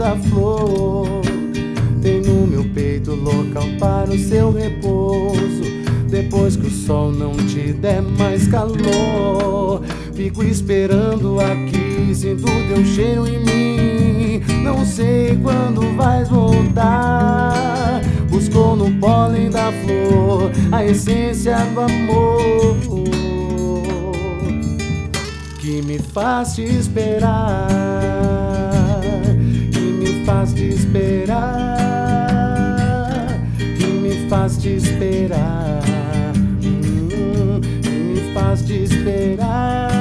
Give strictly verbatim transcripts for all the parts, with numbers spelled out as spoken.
da flor. Tem no meu peito local para o seu repouso. Depois que o sol não te der mais calor, fico esperando aqui, sinto teu cheiro em mim. Não sei quando vais voltar. Buscou no pólen da flor a essência do amor que me faz te esperar, que me faz te esperar, que me faz te esperar, hum, que me faz te esperar.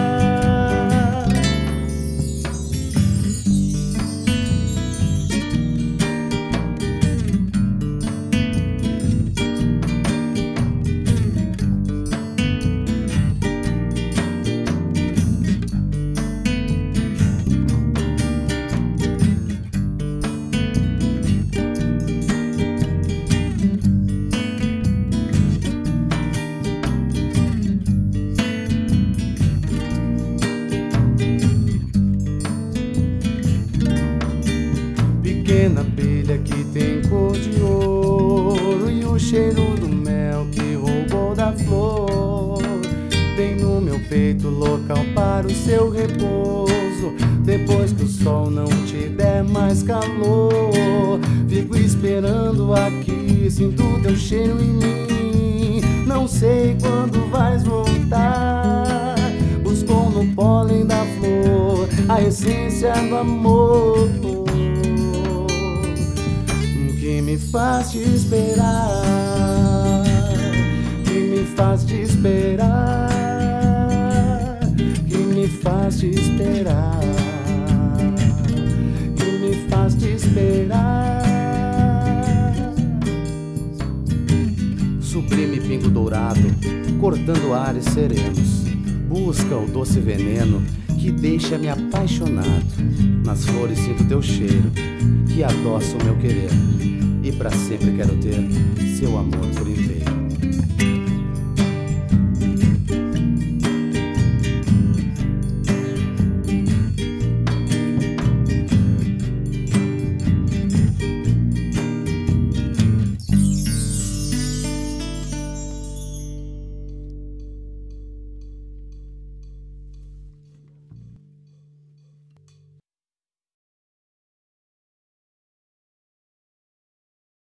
Pequena abelha que tem cor de ouro e o cheiro do mel que roubou da flor. Tem no meu peito local para o seu repouso. Depois que o sol não te der mais calor, fico esperando aqui, sinto teu cheiro em mim. Não sei quando vais voltar. Buscou no pólen da flor a essência do amor que me faz te esperar, que me faz te esperar, que me faz te esperar, que me faz te esperar. Sublime pingo dourado, cortando ares serenos, busca o doce veneno que deixa-me apaixonado. Nas flores sinto teu cheiro, que adoça o meu querer, e pra sempre quero ter seu amor por inteiro.